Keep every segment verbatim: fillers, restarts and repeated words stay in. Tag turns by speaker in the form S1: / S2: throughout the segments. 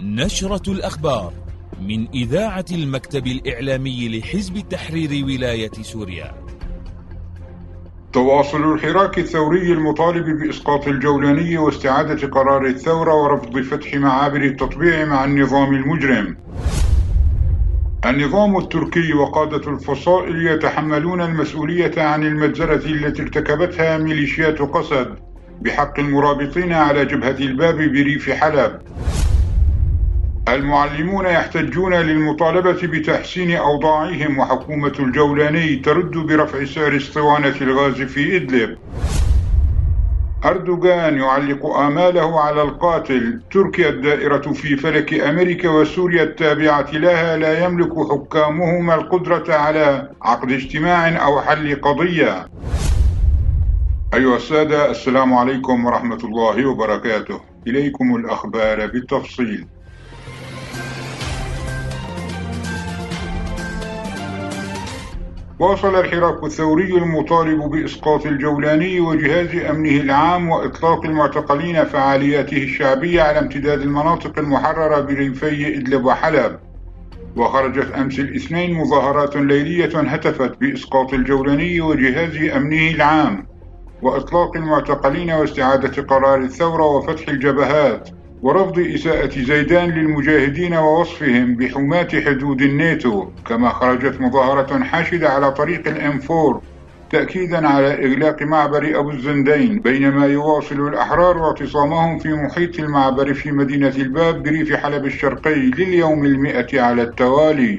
S1: نشرة الأخبار من إذاعة المكتب الإعلامي لحزب التحرير ولاية سوريا.
S2: تواصل الحراك الثوري المطالب بإسقاط الجولاني واستعادة قرار الثورة ورفض فتح معابر التطبيع مع النظام المجرم. النظام التركي وقادة الفصائل يتحملون المسؤولية عن المجزرة التي ارتكبتها ميليشيات قسد بحق المرابطين على جبهة الباب بريف حلب. المعلمون يحتجون للمطالبة بتحسين أوضاعهم، وحكومة الجولاني ترد برفع سعر اسطوانة الغاز في إدلب. أردوغان يعلق آماله على القاتل. تركيا الدائرة في فلك أمريكا وسوريا التابعة لها لا يملك حكامهما القدرة على عقد اجتماع أو حل قضية. أيها السادة، السلام عليكم ورحمة الله وبركاته. إليكم الأخبار بالتفصيل. واصل الحراك الثوري المطالب بإسقاط الجولاني وجهاز أمنه العام وإطلاق المعتقلين فعالياته الشعبية على امتداد المناطق المحررة بريفي إدلب وحلب. وخرجت أمس الاثنين مظاهرات ليلية هتفت بإسقاط الجولاني وجهاز أمنه العام وإطلاق المعتقلين واستعادة قرار الثورة وفتح الجبهات ورفض إساءة زيدان للمجاهدين ووصفهم بحماة حدود الناتو. كما خرجت مظاهرة حاشدة على طريق الإنفور تأكيدا على إغلاق معبر أبو الزندين، بينما يواصل الأحرار اعتصامهم في محيط المعبر في مدينة الباب بريف حلب الشرقي لليوم المئة على التوالي.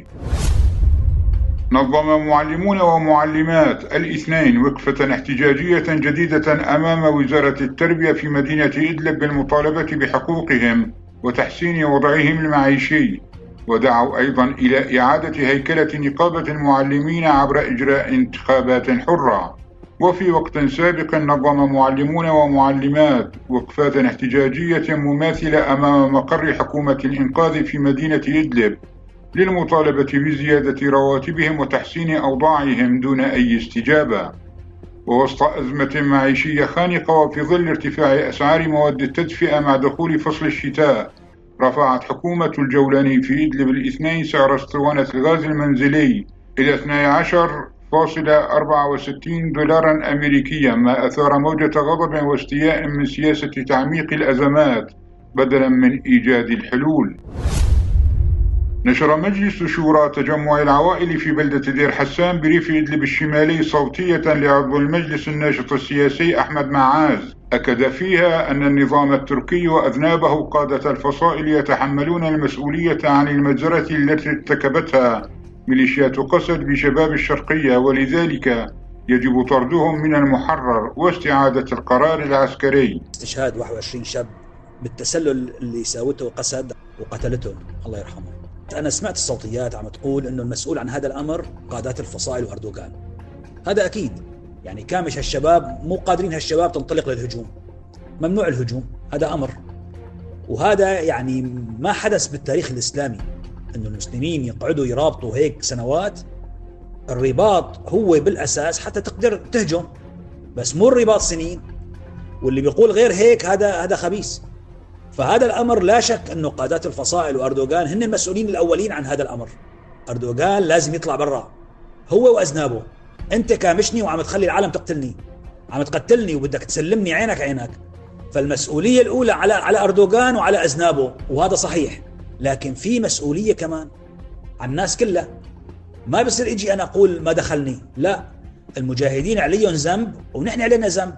S2: نظم معلمون ومعلمات الاثنين وقفة احتجاجية جديدة أمام وزارة التربية في مدينة إدلب بالمطالبة بحقوقهم وتحسين وضعهم المعيشي، ودعوا أيضا إلى إعادة هيكلة نقابة المعلمين عبر إجراء انتخابات حرة. وفي وقت سابق نظم معلمون ومعلمات وقفات احتجاجية مماثلة أمام مقر حكومة الإنقاذ في مدينة إدلب للمطالبة بزيادة رواتبهم وتحسين أوضاعهم دون أي استجابة. ووسط أزمة معيشية خانقة وفي ظل ارتفاع أسعار مواد التدفئة مع دخول فصل الشتاء، رفعت حكومة الجولاني في إدلب الاثنين سعر اسطوانة الغاز المنزلي إلى اثني عشر فاصلة أربعة وستين دولارا أمريكيا، ما أثار موجة غضب واستياء من سياسة تعميق الأزمات بدلا من إيجاد الحلول. نشر مجلس شورى تجمع العوائل في بلدة دير حسان بريف إدلب الشمالي صوتية لعضو المجلس الناشط السياسي أحمد معاز أكد فيها أن النظام التركي وأذنابه قادة الفصائل يتحملون المسؤولية عن المجزرة التي ارتكبتها ميليشيات قسد بشباب الشرقية، ولذلك يجب طردهم من المحرر واستعادة القرار العسكري.
S3: استشهاد واحد وعشرين شاب بالتسلل اللي ساوته قسد وقتلته الله يرحمه. أنا سمعت الصوتيات عم تقول إنه المسؤول عن هذا الأمر قادات الفصائل وأردوغان. هذا أكيد، يعني كامش هالشباب مو قادرين هالشباب تنطلق للهجوم، ممنوع الهجوم، هذا أمر. وهذا يعني ما حدث بالتاريخ الإسلامي إنه المسلمين يقعدوا يرابطوا هيك سنوات. الرباط هو بالأساس حتى تقدر تهجم، بس مو الرباط سنين. واللي بيقول غير هيك هذا هذا خبيث. فهذا الأمر لا شك أنه قادات الفصائل وأردوغان هن المسؤولين الأولين عن هذا الأمر. أردوغان لازم يطلع برا هو وأذنابه. أنت كامشني وعم تخلي العالم تقتلني، عم تقتلني وبدك تسلمني عينك عينك. فالمسؤولية الأولى على على أردوغان وعلى أذنابه، وهذا صحيح. لكن في مسؤولية كمان عن الناس كلها. ما بصير إجي أنا أقول ما دخلني، لا، المجاهدين عليهم ذنب ونحن علينا ذنب.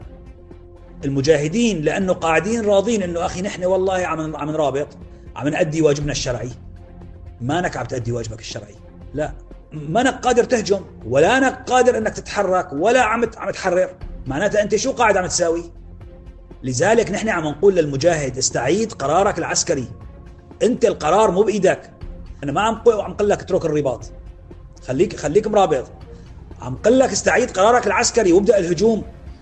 S3: المجاهدين لأنه قاعدين راضين إنه أخي نحن والله عم عم نرابط، عم نأدي واجبنا الشرعي. ما أنك عم تأدي واجبك الشرعي، لا، ما أنك قادر تهجم ولا أنك قادر إنك تتحرك ولا عم عم تحرر. معناتها أنت شو قاعد عم تساوي؟ لذلك نحن عم نقول للمجاهد استعيد قرارك العسكري. أنت القرار مو بإيدك. أنا ما عم قول عم قل لك اترك الرباط، خليك خليك مرابط. عم قل لك استعيد قرارك العسكري وابدأ الهجوم.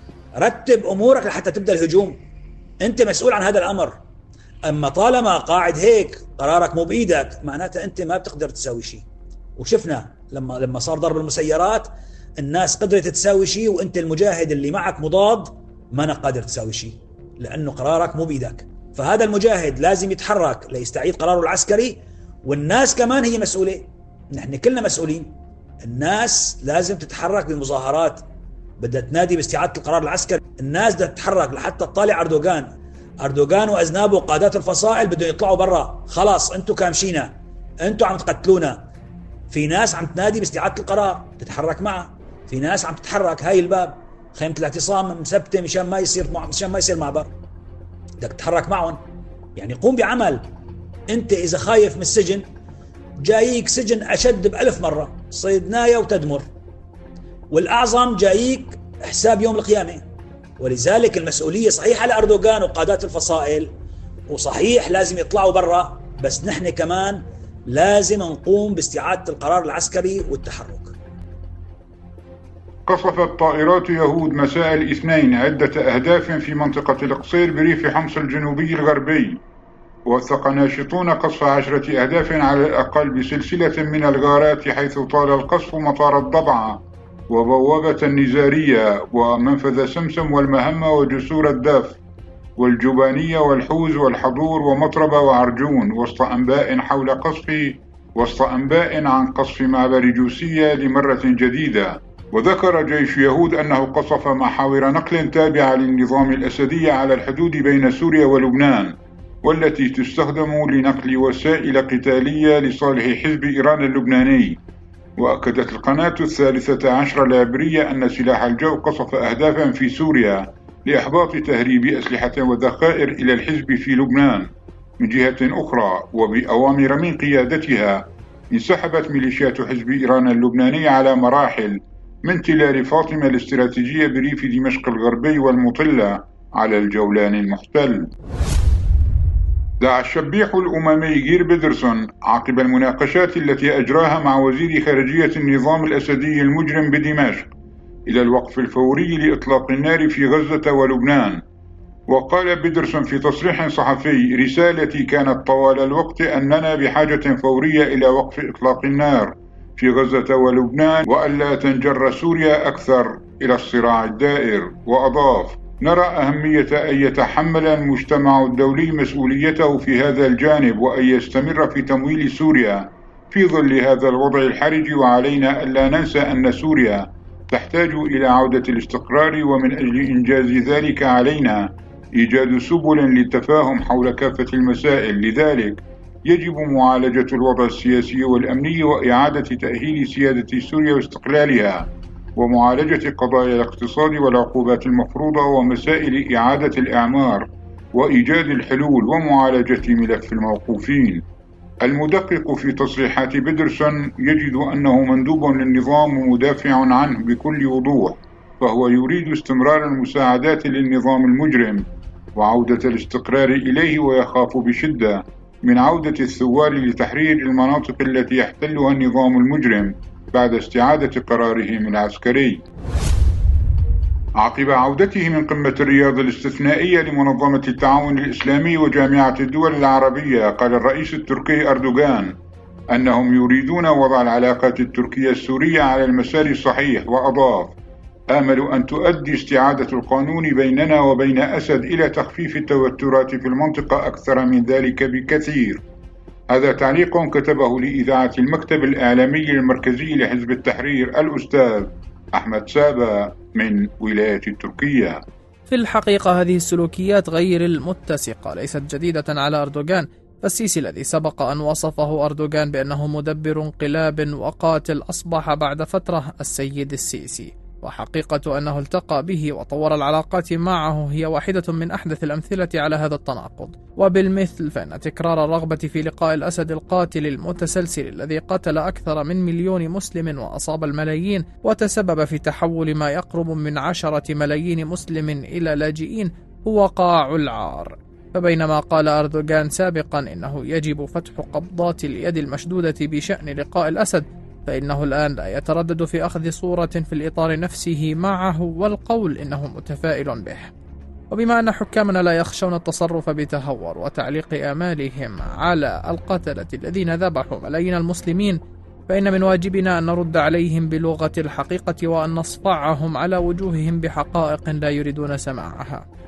S3: رتب أمورك لحتى تبدأ الهجوم. أنت مسؤول عن هذا الأمر. أما طالما قاعد هيك قرارك مو بإيدك، معناته أنت ما بتقدر تساوي شيء. وشفنا لما لما صار ضرب المسيرات الناس قدرت تساوي شيء، وأنت المجاهد اللي معك مضاد ما أنا قادر تساوي شيء، لأنه قرارك مو بإيدك. فهذا المجاهد لازم يتحرك ليستعيد قراره العسكري، والناس كمان هي مسؤولة، نحن كلنا مسؤولين. الناس لازم تتحرك بمظاهرات، بدها تنادي باستعادة القرار العسكري. الناس بدها تتحرك لحتى تطالع أردوغان. أردوغان وأذنابه وقادات الفصائل بدهم يطلعوا برا، خلاص أنتوا كامشينا، أنتوا عم تقتلونا. في ناس عم تنادي باستعادة القرار، تتحرك معها. في ناس عم تتحرك، هاي الباب خيمة الاعتصام مثبتة مشان ما يصير مشان ما يصير معبر، بدك تتحرك معهم. يعني قوم بعمل. أنت إذا خايف من السجن، جاييك سجن أشد بألف مرة، صيدنايا وتدمر، والأعظم جاييك حساب يوم القيامة. ولذلك المسؤولية صحيح على أردوغان وقادات الفصائل، وصحيح لازم يطلعوا برا، بس نحن كمان لازم نقوم باستعادة القرار العسكري والتحرك.
S2: قصفت طائرات يهود مساء الاثنين عدة أهداف في منطقة القصير بريف حمص الجنوبي الغربي. وثق ناشطون قصف عشرة أهداف على الأقل بسلسلة من الغارات، حيث طال القصف مطار الضبعة وبوابة النزارية ومنفذ سمسم والمهمة وجسور الداف والجبانية والحوز والحضور ومطربة وعرجون، وسط أنباء حول قصف وسط أنباء عن قصف معبر جوسية لمرة جديدة. وذكر جيش يهود أنه قصف محاور نقل تابعة للنظام الأسدي على الحدود بين سوريا ولبنان، والتي تستخدم لنقل وسائل قتالية لصالح حزب إيران اللبناني. وأكدت القناة الثالثة عشر العبرية أن سلاح الجو قصف أهدافا في سوريا لإحباط تهريب أسلحة وذخائر إلى الحزب في لبنان. من جهة أخرى، وبأوامر من قيادتها، انسحبت ميليشيات حزب إيران اللبناني على مراحل من تلال فاطمة الاستراتيجية بريف دمشق الغربي والمطلة على الجولان المحتل. دعا الشبيح الأممي غير بيدرسون عقب المناقشات التي أجراها مع وزير خارجية النظام الأسدي المجرم بدمشق إلى الوقف الفوري لإطلاق النار في غزة ولبنان. وقال بيدرسون في تصريح صحفي: رسالتي كانت طوال الوقت أننا بحاجة فورية إلى وقف إطلاق النار في غزة ولبنان، وألا تنجر سوريا أكثر إلى الصراع الدائر. وأضاف: نرى أهمية أن يتحمل المجتمع الدولي مسؤوليته في هذا الجانب، وأن يستمر في تمويل سوريا في ظل هذا الوضع الحرج، وعلينا ألا ننسى أن سوريا تحتاج إلى عودة الاستقرار، ومن أجل إنجاز ذلك علينا إيجاد سبل للتفاهم حول كافة المسائل. لذلك يجب معالجة الوضع السياسي والأمني وإعادة تأهيل سيادة سوريا واستقلالها، ومعالجة قضايا الاقتصاد والعقوبات المفروضة ومسائل إعادة الإعمار، وإيجاد الحلول ومعالجة ملف الموقوفين. المدقق في تصريحات بيدرسون يجد أنه مندوب للنظام ومدافع عنه بكل وضوح، فهو يريد استمرار المساعدات للنظام المجرم وعودة الاستقرار إليه، ويخاف بشدة من عودة الثوار لتحرير المناطق التي يحتلها النظام المجرم بعد استعادة قرارهم العسكري. عقب عودته من قمة الرياض الاستثنائية لمنظمة التعاون الإسلامي وجامعة الدول العربية، قال الرئيس التركي أردوغان أنهم يريدون وضع العلاقات التركية السورية على المسار الصحيح. وأضاف: آمل أن تؤدي استعادة القانون بيننا وبين أسد إلى تخفيف التوترات في المنطقة أكثر من ذلك بكثير. هذا تعليق كتبه لإذاعة المكتب الإعلامي المركزي لحزب التحرير الأستاذ أحمد سابا من ولاية تركيا.
S4: في الحقيقة هذه السلوكيات غير المتسقة ليست جديدة على أردوغان، فالسيسي الذي سبق أن وصفه أردوغان بأنه مدبر انقلاب وقاتل أصبح بعد فترة السيد السيسي، وحقيقة أنه التقى به وطور العلاقات معه هي واحدة من أحدث الأمثلة على هذا التناقض. وبالمثل فإن تكرار الرغبة في لقاء الأسد القاتل المتسلسل الذي قتل أكثر من مليون مسلم وأصاب الملايين وتسبب في تحول ما يقرب من عشرة ملايين مسلم إلى لاجئين هو قاع العار. فبينما قال أردوغان سابقا إنه يجب فتح قبضات اليد المشدودة بشأن لقاء الأسد، فإنه الآن لا يتردد في أخذ صورة في الإطار نفسه معه والقول إنه متفائل به. وبما أن حكامنا لا يخشون التصرف بتهور وتعليق آمالهم على القتلة الذين ذبحوا ملايين المسلمين، فإن من واجبنا أن نرد عليهم بلغة الحقيقة وأن نصفعهم على وجوههم بحقائق لا يريدون سماعها.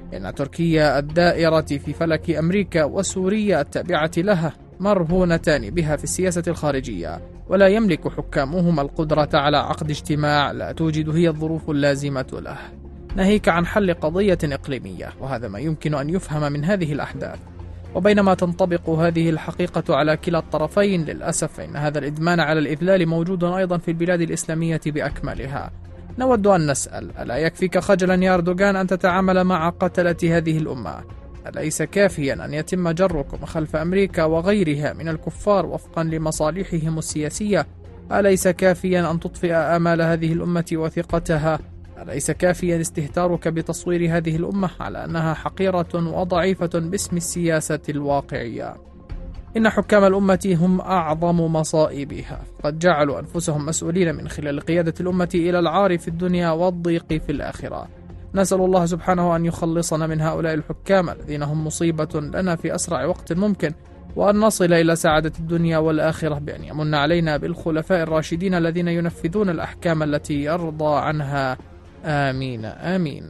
S4: إن تركيا الدائرة في فلك أمريكا وسوريا التابعة لها مرهونتان بها في السياسة الخارجية، ولا يملك حكامهما القدرة على عقد اجتماع لا توجد هي الظروف اللازمة له، ناهيك عن حل قضية إقليمية، وهذا ما يمكن أن يفهم من هذه الأحداث. وبينما تنطبق هذه الحقيقة على كلا الطرفين، للأسف فإن هذا الإدمان على الإذلال موجود أيضا في البلاد الإسلامية بأكملها. نود أن نسأل: ألا يكفيك خجلا يا أردوغان أن تتعامل مع قتلة هذه الأمة؟ أليس كافيا أن يتم جركم خلف أمريكا وغيرها من الكفار وفقا لمصالحهم السياسية؟ أليس كافيا أن تطفئ آمال هذه الأمة وثقتها؟ أليس كافيا استهتارك بتصوير هذه الأمة على أنها حقيرة وضعيفة باسم السياسة الواقعية؟ إن حكام الأمة هم أعظم مصائبها، قد جعلوا أنفسهم مسؤولين من خلال قيادة الأمة إلى العار في الدنيا والضيق في الآخرة. نسأل الله سبحانه أن يخلصنا من هؤلاء الحكام الذين هم مصيبة لنا في أسرع وقت ممكن، وأن نصل إلى سعادة الدنيا والآخرة بأن يمن علينا بالخلفاء الراشدين الذين ينفذون الأحكام التي يرضى عنها. آمين آمين.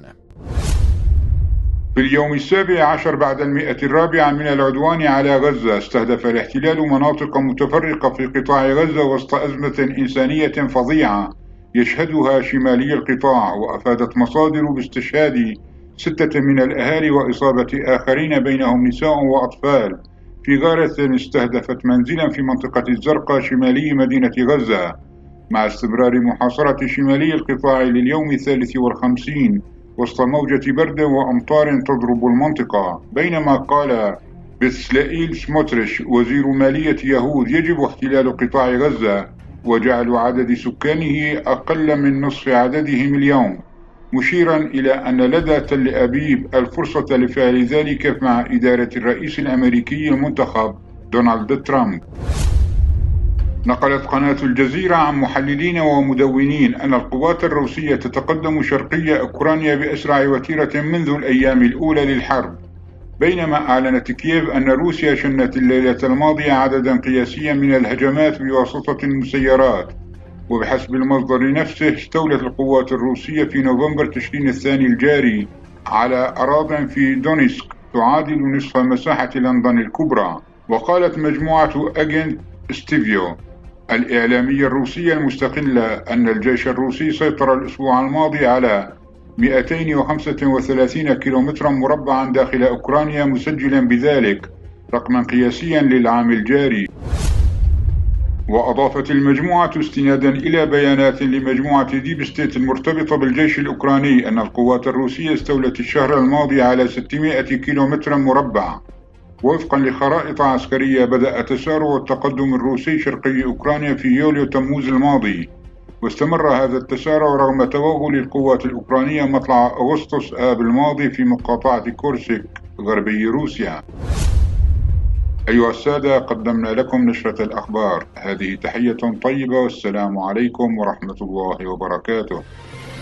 S2: في اليوم السابع عشر بعد المئة الرابعة من العدوان على غزة، استهدف الاحتلال مناطق متفرقة في قطاع غزة وسط أزمة إنسانية فظيعة يشهدها شمالي القطاع، وأفادت مصادر باستشهاد ستة من الأهالي وإصابة آخرين بينهم نساء وأطفال في غارة استهدفت منزلا في منطقة الزرقاء شمالي مدينة غزة، مع استمرار محاصرة شمالي القطاع لليوم الثالث والخمسين وسط موجة برد وأمطار تضرب المنطقة. بينما قال بتسلائيل سموتريش وزير مالية يهود: يجب احتلال قطاع غزة وجعل عدد سكانه أقل من نصف عددهم اليوم، مشيرا إلى أن لدى تل أبيب الفرصة لفعل ذلك مع إدارة الرئيس الأمريكي المنتخب دونالد ترامب. نقلت قناة الجزيرة عن محللين ومدونين أن القوات الروسية تتقدم شرقي أوكرانيا بأسرع وتيرة منذ الأيام الأولى للحرب، بينما أعلنت كييف أن روسيا شنت الليلة الماضية عددا قياسيا من الهجمات بواسطة المسيرات. وبحسب المصدر نفسه، استولت القوات الروسية في نوفمبر تشرين الثاني الجاري على أراضٍ في دونيسك تعادل نصف مساحة لندن الكبرى. وقالت مجموعة أجنت ستيفيو الإعلامية الروسية المستقلة أن الجيش الروسي سيطر الأسبوع الماضي على مئتين وخمسة وثلاثين كيلومترا مربعا داخل أوكرانيا، مسجلا بذلك رقما قياسيا للعام الجاري. وأضافت المجموعة استنادا إلى بيانات لمجموعة ديب ستيت المرتبطة بالجيش الأوكراني أن القوات الروسية استولت الشهر الماضي على ستمائة كيلومتر مربع. وفقا لخرائط عسكرية، بدأ تسارع التقدم الروسي شرقي أوكرانيا في يوليو تموز الماضي، واستمر هذا التسارع رغم توغل القوات الأوكرانية مطلع أغسطس آب الماضي في مقاطعة كورسك غربي روسيا. أيها السادة، قدمنا لكم نشرة الأخبار. هذه تحية طيبة، والسلام عليكم ورحمة الله وبركاته.